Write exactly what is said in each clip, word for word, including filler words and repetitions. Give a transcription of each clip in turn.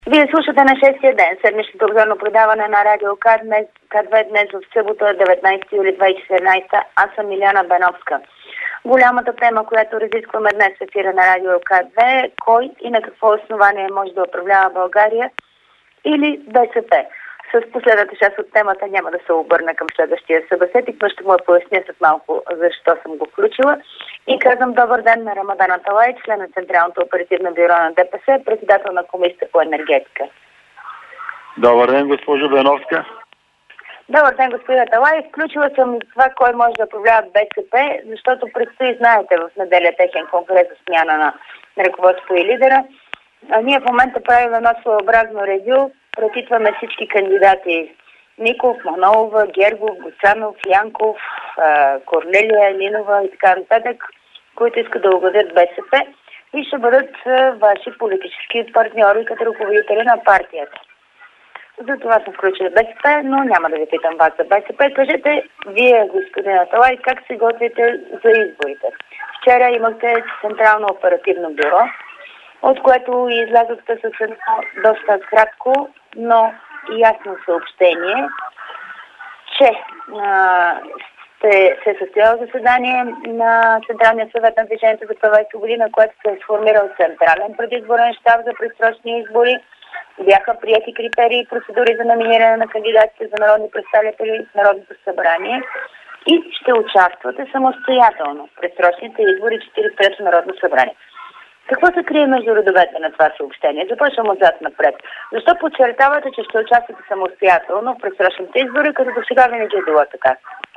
Вие слушате на шестия ден, седмичното обзорно предаване на Радио К две днес в събота, деветнайсети юли две хиляди и четиринайсета. Аз съм Милена Беновска. Голямата тема, която разискваме днес в ефира на Радио К две е кой и на какво основание може да управлява България или БСП. С последната част от темата няма да се обърна към следващия събеседник, но ще му я поясня след малко защо съм го включила. И казвам добър ден на Рамадан Аталай, член на Централното оперативно бюро на ДПС, председател на Комисията по енергетика. Добър ден, госпожо Беновска. Добър ден, господин Аталай. Включила съм това, кой може да управлява БСП, защото предстои, знаете, в неделя техен конгрес за смяна на ръководство и лидера. А ние в момента правим едно своеобразно ревю, претитваме всички кандидати: Миков, Манолова, Гергов, Гоцанов, Янков, Корнелия, Нинова и така нататък, които искат да угодят БСП и ще бъдат ваши политически партньори като ръководители на партията. За това съм включила БСП, но няма да ви питам вас за БСП. Кажете, вие, господин Аталай, как се готвите за изборите? Вчера имахте Централно оперативно бюро, от което излязохте с едно доста кратко, но ясно съобщение, че а, сте, се състояло заседание на Централния съвет на Движението за права и свободи, на което се е сформирал централен предизборен щаб за предсрочни избори. Бяха приети критерии и процедури за номиниране на кандидатите за народни представители в Народното събрание и ще участвате самостоятелно в предсрочните избори четиридесет и трето Народно събрание. Какво се крие между редовете на това съобщение? Започвам отзад напред. Защо подчертавате, че ще участвате самостоятелно в предсрочните избори, като до сега винаги е било така?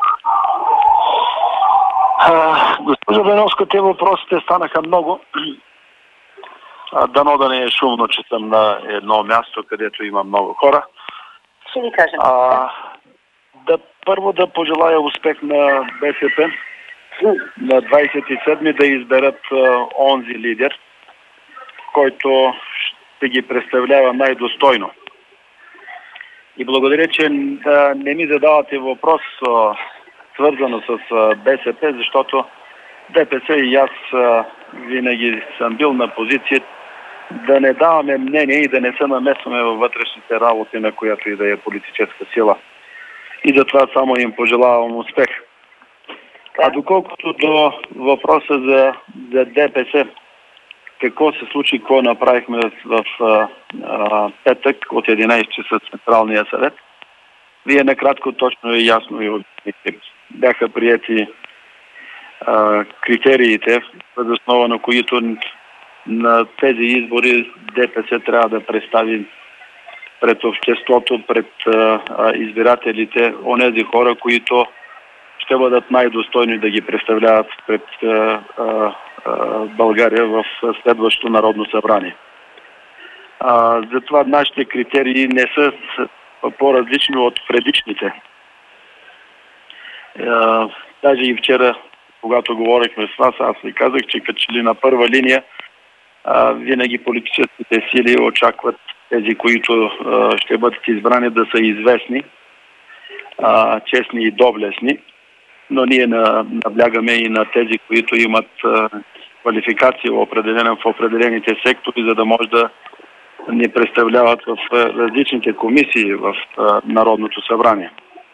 Госпожо Беновска, те въпросите станаха много. А, дано да не е шумно, че съм на едно място, където има много хора. Ще ви кажем. А, да, първо да пожелая успех на БСП на двайсет и седми да изберат а, онзи лидер, който ще ги представлява най-достойно. И благодаря, че а, не ми задавате въпрос а, свързано с а, БСП, защото ДПС и аз а, винаги съм бил на позиция да не даваме мнение и да не се намесваме във вътрешните работи на която и да е политическа сила. И затова само им пожелавам успех. А доколкото до въпроса за, за ДПС, какво се случи, какво направихме в, в а, петък от единайсет часа Централния съвет, вие накратко, точно и ясно и обяснихте. Бяха приети а, критериите, въз основа на които на тези избори ДПС трябва да представи пред обществото, пред а, избирателите, онези хора, които ще бъдат най-достойни да ги представляват пред а, а, България в следващото Народно събрание. А, затова нашите критерии не са по-различни от предишните. А, даже и вчера, когато говорихме с вас, аз ви казах, че като че ли на първа линия а, винаги политическите сили очакват тези, които а, ще бъдат избрани, да са известни, а, честни и доблестни. Но ние наблягаме и на тези, които имат а, квалификация определена в определените сектори, за да може да ни представляват в различните комисии в а, Народното събрание.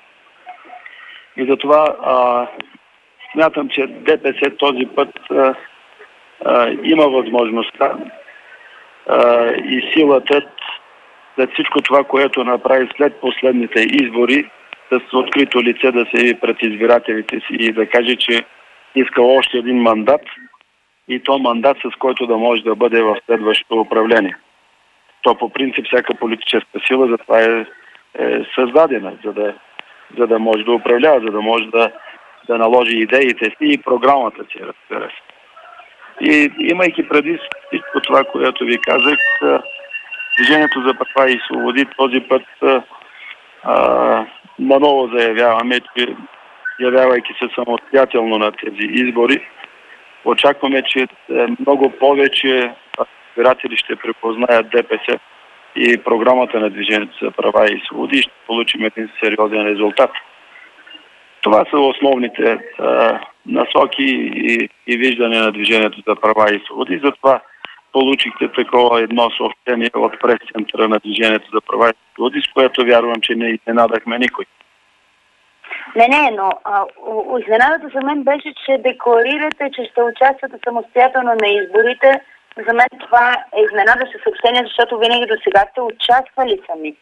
И затова а, смятам, че ДПС този път а, а, има възможността а, и силата след всичко това, което направи след последните избори, с открито лице да се яви пред избирателите си и да каже, че иска още един мандат и то мандат, с който да може да бъде в следващото управление. То по принцип всяка политическа сила затова е, е създадена, за да, за да може да управлява, за да може да, да наложи идеите си и програмата си, разбира се. И имайки преди всичко това, което ви казах, Движението за права и свободи този път а, наново заявяваме, че явявайки се самостоятелно на тези избори, очакваме, че много повече избиратели ще препознаят ДПС и програмата на Движението за права и свободи и ще получим един сериозен резултат. Това са основните а, насоки и, и виждане на Движението за права и свободи. Затова получихте такова едно съобщение от прес-центъра на Движението за права и свободи, с което вярвам, че не изненадахме никой. Не, не, но а, изненадата за мен беше, че декларирате, че ще участвате самостоятелно на изборите. За мен това е изненадващо съобщение, защото винаги до сега сте участвали сами.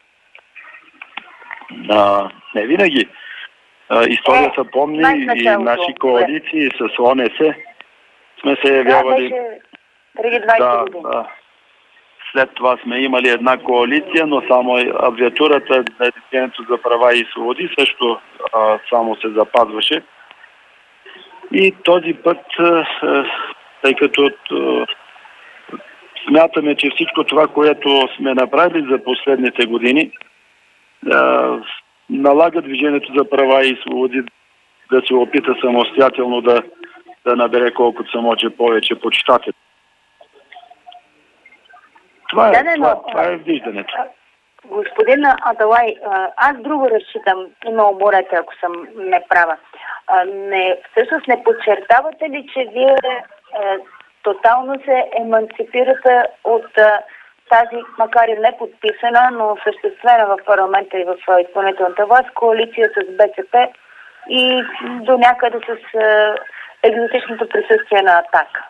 А, не винаги. А, историята е, помни и наши коалиции с О Н С сме се явявали... Да, беше преди двайсет да, години. Да. След това сме имали една коалиция, но само абревиатурата на Движението за права и свободи също а, само се запазваше. И този път, а, тъй като а, смятаме, че всичко това, което сме направили за последните години, а, налага Движението за права и свободи да се опита самостоятелно да, да набере колкото се може повече почитатели. Това е, да, да, това, но, това е виждането. Господин Аталай, аз друго разчитам, има оборете, ако съм неправа. Не, всъщност не подчертавате ли, че вие е, тотално се еманципирате от е, тази, макар и не подписана, но осъществена в парламента и в изпълнителната власт, коалиция с Б С П и до някъде с е, екзотичното присъствие на Атака?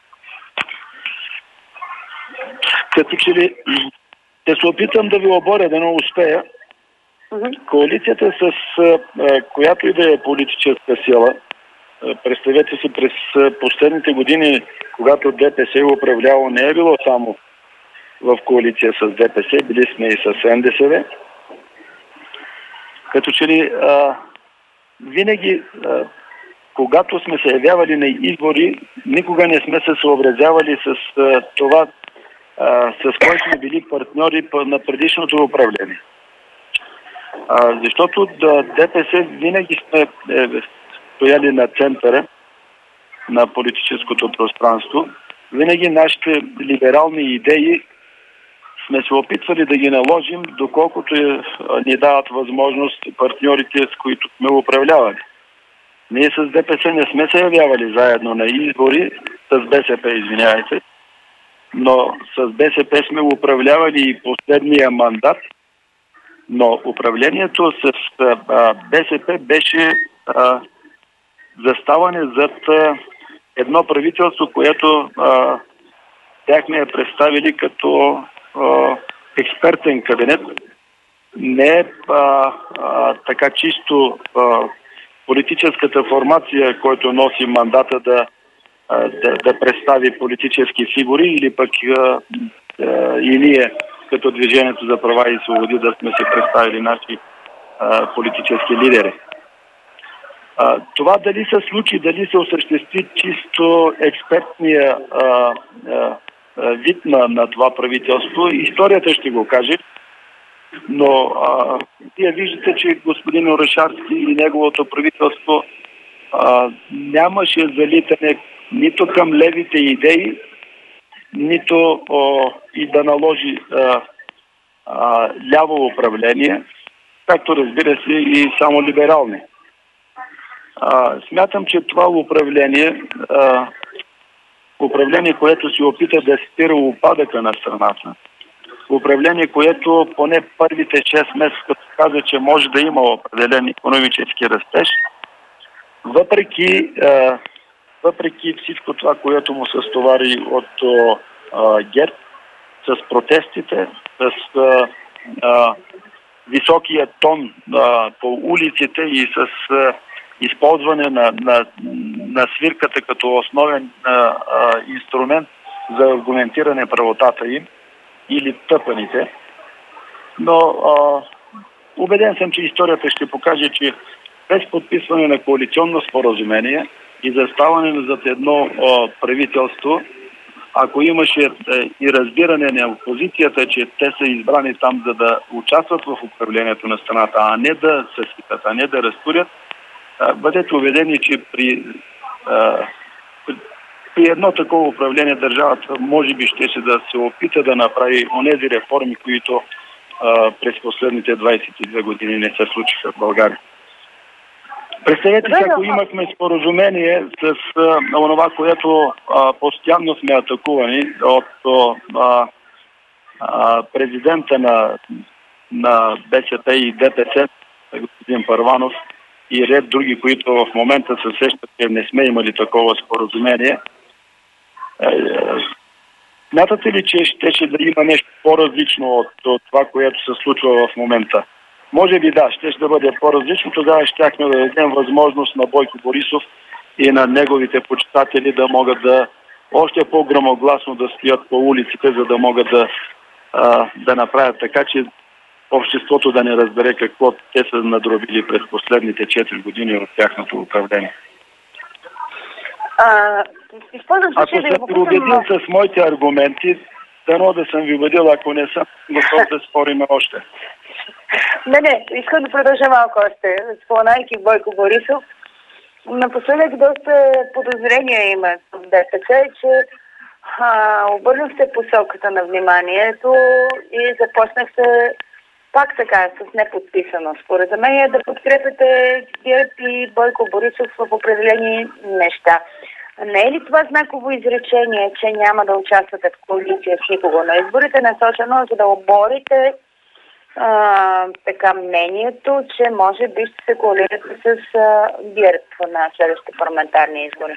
Като че ли ще се опитам да ви оборя, да не успея. Mm-hmm. Коалицията, с а, която и да е политическа сила, а, представете си, през последните години, когато Д П С е управлявало, не е било само в коалиция с Д П С, били сме и с Н Д С В. Като че ли а, винаги, а, когато сме се явявали на избори, никога не сме се съобразявали с а, това, Uh, с който сме били партньори на предишното управление. Uh, защото да, Д П С винаги сме е, стояли на центъра на политическото пространство. Винаги нашите либерални идеи сме се опитвали да ги наложим, доколкото е, ни дават възможност партньорите, с които сме управлявали. Ние с Д П С не сме се явявали заедно на избори, с Б С П, извинявайте, но с Б С П сме управлявали и последния мандат, но управлението с а, Б С П беше а, заставане зад а, едно правителство, което а, бяхме представили като а, експертен кабинет. Не е а, а, така чисто а, политическата формация, който носи мандата да Да, да представи политически фигури или пък а, а, и ние като Движението за права и свободи да сме се представили наши а, политически лидери. А, това дали се случи, дали се осъществи чисто експертния а, а, вид на, на това правителство, историята ще го каже, но а, вие виждате, че господин Орешарски и неговото правителство а, нямаше залитане нито към левите идеи, нито о, и да наложи а, а, ляво управление, както разбира се и само либерални. А, смятам, че това управление, а, управление, което се опита да спира упадъка на страната, управление, което поне първите шест месеца, като каза, че може да има определен икономически растеж, въпреки а, въпреки всичко това, което му се стовари от а, ГЕРБ, с протестите, с а, а, високия тон а, по улиците и с а, използване на, на, на свирката като основен а, а, инструмент за аргументиране правотата им или тъпаните. Но а, убеден съм, че историята ще покаже, че без подписване на коалиционно споразумение и заставане зад едно а, правителство, ако имаше а, и разбиране на опозицията, че те са избрани там за да участват в управлението на страната, а не да се свитат, а не да разтурят, а, бъдете убедени, че при, а, при, при едно такова управление държавата може би ще се да се опита да направи онези реформи, които а, през последните двайсет и две години не се случиха в България. Представете си, ако имахме споразумение с а, онова, което а, постоянно сме атакувани от а, а, президента на, на БСП и ДПС, господин Първанов, и ред други, които в момента се сещат, че не сме имали такова споразумение. Смятате ли, че ще, ще да има нещо по-различно от, от това, което се случва в момента? Може би да, ще, ще да бъде по-различно. Тогава щяхме да дадем възможност на Бойко Борисов и на неговите почитатели да могат да още по-грамогласно да стоят по улиците, за да могат да, а, да направят така, че обществото да не разбере какво те са надробили през последните четири години от тяхното управление. А, Ако съм ви убедил с моите аргументи, дано да съм ви убедил, ако не съм, готов да спорим още. Не, не, искам да продължа малко още. Споменайки Бойко Борисов, напоследък доста подозрения има в ДПС, че а, обърнахте посоката на вниманието и започнахте пак така, с неподписано споразумение, да подкрепяте ГЕРБ и Бойко Борисов в определени неща. Не е ли това знаково изречение, че няма да участвате в коалиция с никого на изборите, насочено за да оборите а, така мнението, че може би ще се коалирате с а, ГЕРБ на следващите парламентарни избори?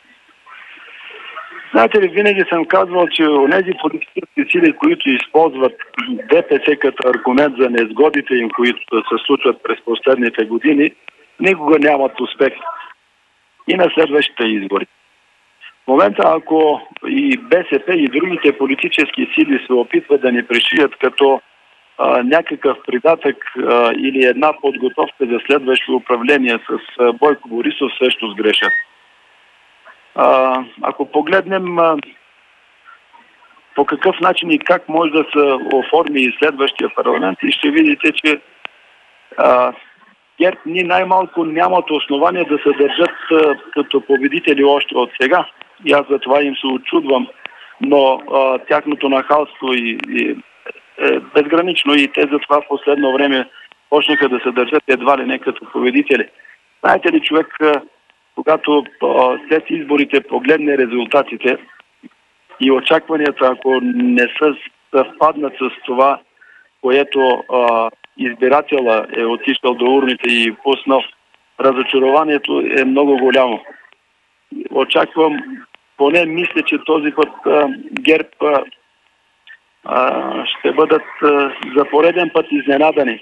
Знаете ли, винаги съм казвал, че онези политически сили, които използват ДПС като аргумент за незгодите им, които се случват през последните години, никога нямат успех и на следващите избори. В момента, ако и БСП и другите политически сили се опитват да ни пришият като а, някакъв придатък а, или една подготовка за следващо управление с а, Бойко Борисов, също сгрешат. А, ако погледнем а, по какъв начин и как може да се оформи и следващия парламент, и ще видите, че а, ГЕРБ ни най-малко нямат основания да се държат а, като победители още от сега. И аз за това им се очудвам, но а, тяхното нахалство и, и е безгранично и те за това в последно време почнаха да се държат едва ли не като победители. Знаете ли, човек, когато а, след изборите погледне резултатите и очакванията, ако не са съвпаднат с това, което а, избирателя е отишъл до урните и пуснал, разочарованието е много голямо. Очаквам, поне мисля, че този път а, ГЕРБ а, а, ще бъдат а, за пореден път изненадани.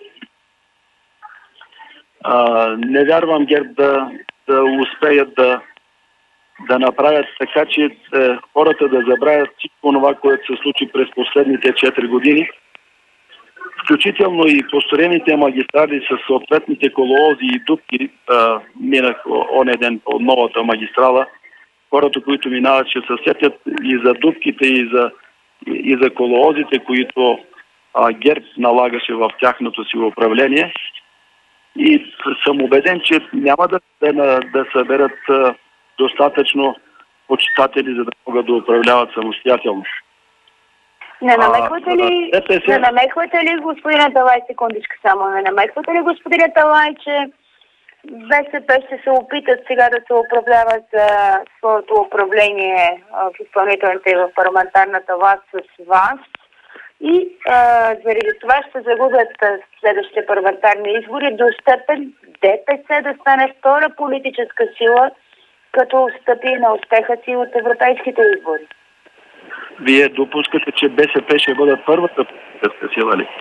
А, не вярвам ГЕРБ да, да успеят да, да направят така, че а, хората да забравят всичко това, което се случи през последните четири години. Включително и построените магистрали с съответните колоози и дупки. А, минах оня ден по новата магистрала. Хората, които минават, ще се сетят и за дупките, и за, и за колоозите, които а, ГЕРБ налагаше в тяхното си управление. И съм убеден, че няма да, да, да съберат а, достатъчно почитатели, за да могат да управляват самостоятелно. Не намеквате ли, а, ДПС... не намеквате ли, господин Аталай, секундичка само, не намеквате ли, господин Аталай, че БСП ще се опитат сега да се управляват а, своето управление а, в изпълнителната и в парламентарната власт с вас и а, заради това ще загубят а, следващите парламентарни избори до степен ДПС да стане втора политическа сила, като стъпи на успеха си от европейските избори? Вие допускате, че БСП ще бъдат първата политическа сила ли?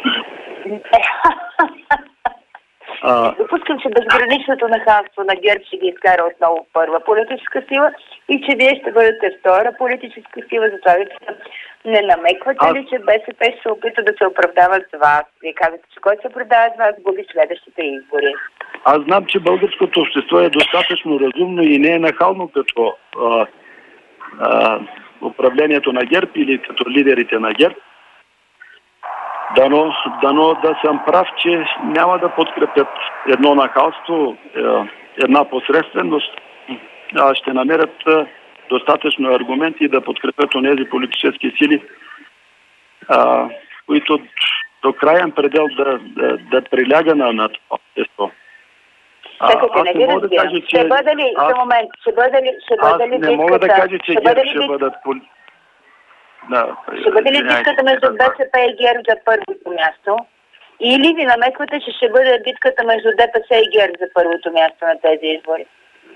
А... Допускам, че безграничното нахалство на ГЕРБ ще ги изкара отново първа политическа сила и че вие ще бъдете втора политическа сила. Затова ви не намеквате а... ли, че БСП ще се опита да се оправдава с вас? Вие казвате, че който се оправдава с вас, губи следващите избори. Аз знам, че българското общество е достатъчно разумно и не е нахално като а, а, управлението на ГЕРБ или като лидерите на ГЕРБ. Дано, дано да съм прав, че няма да подкрепят едно нахалство, една посредственост, а ще намерят достатъчно аргументи да подкрепят онези политически сили, а, които до краен предел да, да, да приляга на, на това общество. Чакайте, не ви разбирам. Да ще бъде ли, аз... за момент, ще бъде ли, ще бъде ли битката... Аз не мога да кажа, че ГЕРБ ще бит... бъдат... Да, ще бъде ли битката между БСП и ГЕРБ за първото място? Или ви намеквате, че ще бъде битката между ДПС и ГЕРБ за първото място на тези избори?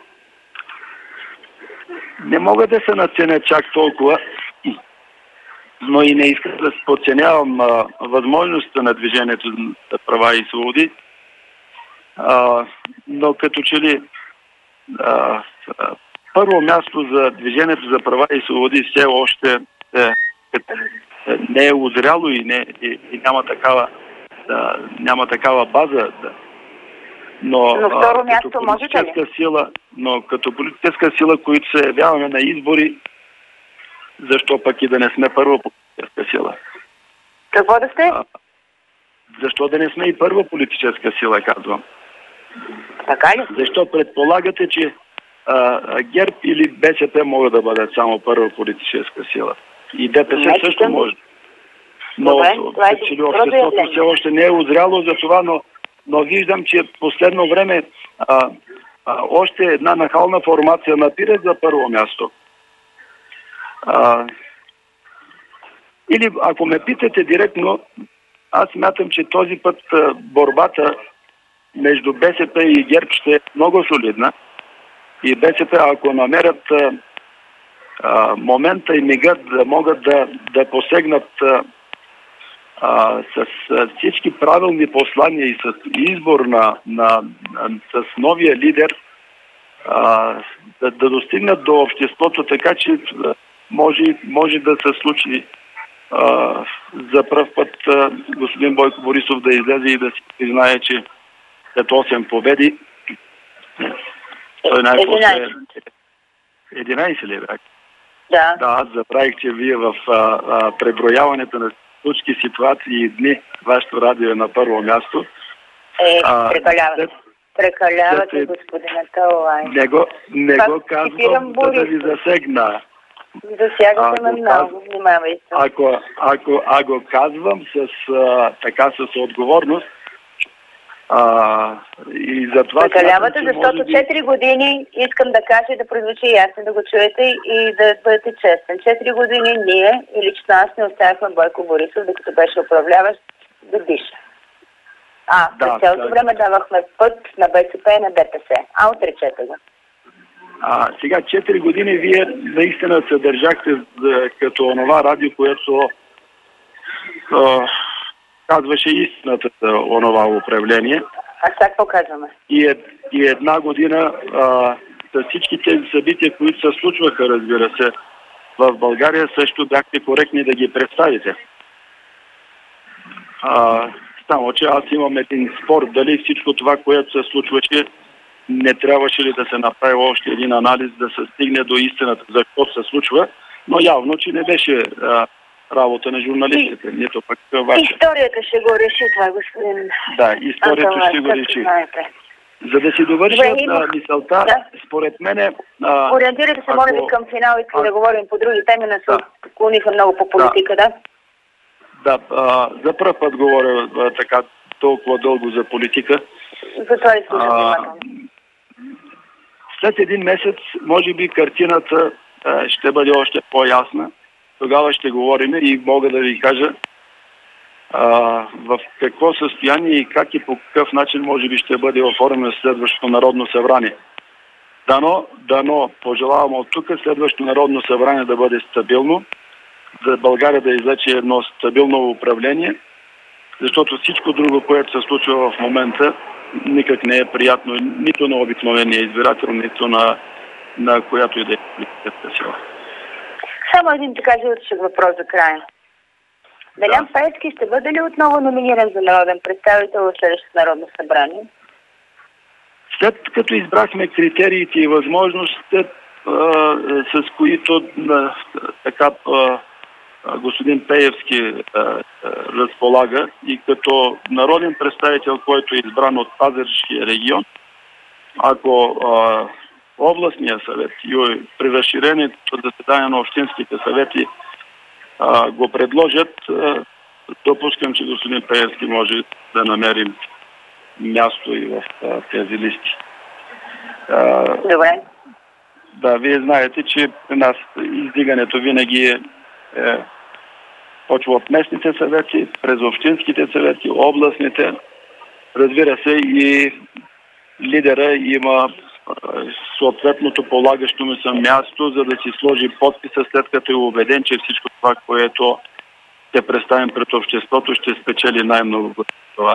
Не мога да се наценя чак толкова, но и не искам да подценявам а, възможността на движението за права и свободи. А, но като че ли а, а, първо място за движението за права и свободи все още е, е, не е озряло и, не, и, и няма такава да, няма такава база. Да. Но, но второ а, място като можете ли? Сила, но като политическа сила, които се явяваме на избори, защо пък и да не сме първа политическа сила? Какво да сте? А, защо да не сме и първа политическа сила, казвам. Така ли? Защо предполагате, че а, ГЕРБ или БСП могат да бъдат само първа политическа сила? И ДПС не, също съм... може. Но Добре, че обществото все още не е озряло за това, но, но виждам, че в последно време а, а, още една нахална формация напира за първо място. А, или ако ме питате директно, аз смятам, че този път а, борбата между БСП и ГЕРБ ще е много солидна. И БСП, ако намерят а, а, момента и мигът да могат да, да посегнат а, а, с а, всички правилни послания и с избор на, на, на с новия лидер, а, да, да достигнат до обществото, така че а, може, може да се случи а, за пръв път а, господин Бойко Борисов да излезе и да си признае, че след осем победи той най-после единайсет ли бях? Да. Да, аз забравих, че вие в а, а, преброяването на случки, ситуации и дни вашето радио е на първо място. Е, прекалявате. След... Прекалявате, след... господина Талай. Не го, не го казвам да, да ви засегна. Засягате ме много, внимавайте. Ако, ако, ако казвам с, а, така с отговорност, А, и затова прекалявате, смятам, защото би... четири години искам да кажа и да прозвучи ясно, да го чуете и да бъдете честен. четири години ние и лично аз не оставяхме Бойко Борисов, докато беше управляващ, да диша. А, да, през цялото да. време давахме път на БСП и на ДПС. А, отречете го. А, сега, четири години вие наистина се държахте като онова радио, което а, казваше истината за онова управление. А сега какво казваме? И, е, и една година а, с всички тези събития, които се случваха, разбира се, в България също бяхте коректни да ги представите. А, само, че аз имам един спор, дали всичко това, което се случваше, не трябваше ли да се направи още един анализ, да се стигне до истината, за какво се случва, но явно, че не беше а, работа на журналистите, и, нито пък ваше. Историята ще го реши това, господин. Да, историята Анталай, ще го реши. Знаете. За да си довърша на мисълта, да. Според мене... А, ориентирайте се, ако... моля ви, към финал, искам а... да говорим по други теми, не се да. отклониха много по политика, да? Да, да а, за пръв път говоря а, така толкова дълго за политика. Затова и слушам внимателно. След един месец, може би, картината а, ще бъде още по-ясна. Тогава ще говорим и мога да ви кажа а, в какво състояние и как и по какъв начин може би ще бъде оформено следващото Народно събрание. Дано, дано пожелавам от тук следващото Народно събрание да бъде стабилно, за България да излече едно стабилно управление, защото всичко друго, което се случва в момента, никак не е приятно нито на обикновения избирател, нито на, на която и да е политическа сила. Само един така животъчен въпрос за края. Делян да. Пеевски ще бъде ли отново номиниран за народен представител в следващото Народно събрание? След като избрахме критериите и възможностите, а, с които а, така а, господин Пеевски а, а, разполага и като народен представител, който е избран от Пазарджишкия регион, ако а, областния съвет и при разширението заседание на общинските съвети а, го предложат, а, допускам, че господин Пеевски може да намерим място и в а, тези листи. А, Добре. Да, вие знаете, че при нас издигането винаги е, е почва от местните съвети, през общинските съвети, областните. Разбира се, и лидера има съответното полагащо му се място, за да си сложи подписа, след като е убеден, че всичко това, което ще представим пред обществото, ще спечели най-много това.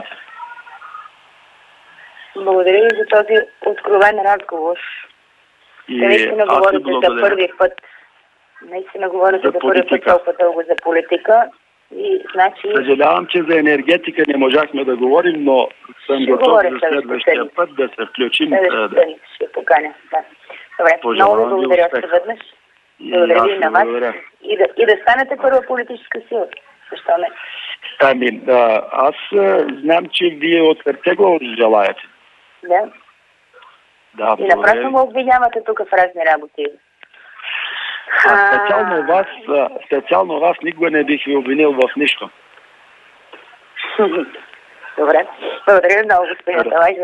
Благодаря ви за този откровен разговор. И наистина говорите за първи път. Наистина говорите за, за първи път толкова дълго за политика. И, значи... Съжалявам, че за енергетика не можахме да говорим, но съм ще готов за следващия път да се включим. Да, да. Ще поканя. Да. Добре, много ви благодаря още веднъж. Благодаря ви на вас. И да, и да станете първа политическа сила. Защо не? Ами, да, аз знам, че вие от сърце го желаете. Да. Да, и напрасно го обвинявате тук в разни работи. А, специално вас, специално вас никога не бих ви обвинил в нищо. Добре. Благодаря много, господин Аталай.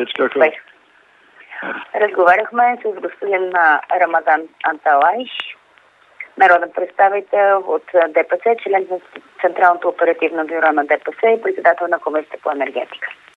Разговаряхме с господин Рамадан Аталай, народен представител от ДПС, член на Централното оперативно бюро на ДПС и председател на Комисията по енергетика.